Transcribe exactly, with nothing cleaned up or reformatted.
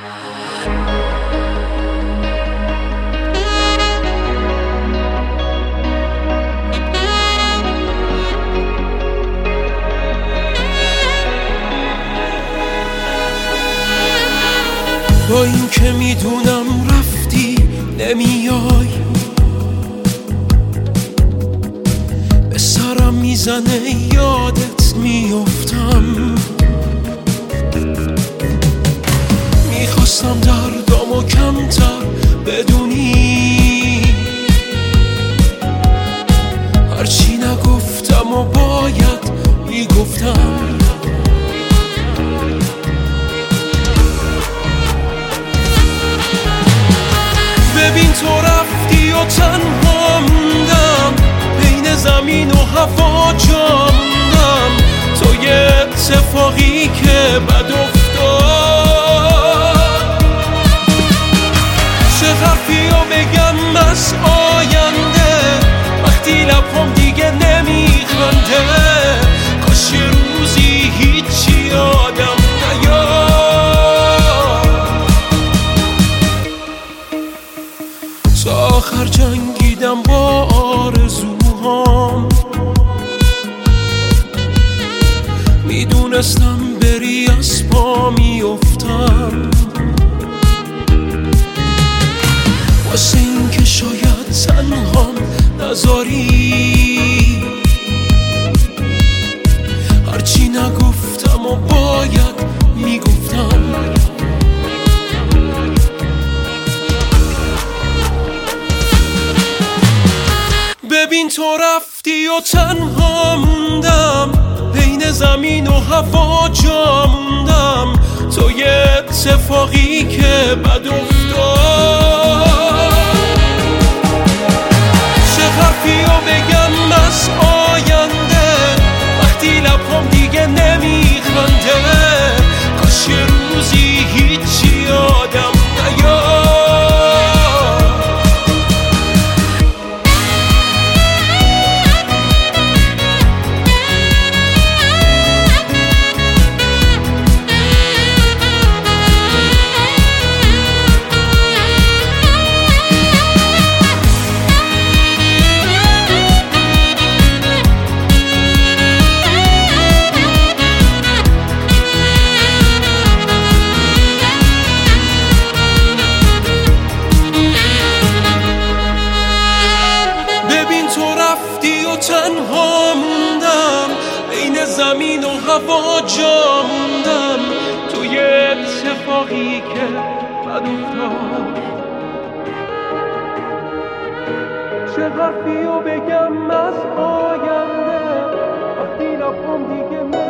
با این که میدونم رفتی نمیای، به سرم میزنه یادت میافتم. میخواستم دردامو کمتر بدونی، هرچی نگفتم و باید میگفتم. ببین تو رفتی و تنها موندم، بین زمین و هوا جا موندم. تو یه اتفاقی که بد افتاد، چه حرفی رو بگم از آینده وقتی لبم دیگه نمیخنده. کاش یه روزی هیچی یادم نیاد. تا آخر جنگیدم با آرزوهام، میدونستم بری از پا میافتم، واسه این که شاید تنهام نذاری. هرچی نگفتم و باید میگفتم. ببین تو رفتی و تنها موندم، بین زمین و هوا جا موندم. تو یه اتفاقی که بد افتاد، چه حرفی رو بگم از آینده وقتی لبم دیگه نمیخنده. کاش یه روزی هیچی یادم نیاد. تنها موندم، بین زمین و هوا جا موندم. تو یه اتفاقی که بد افتاد، چه حرفی رو بگم از آینده وقتی لبم دیگه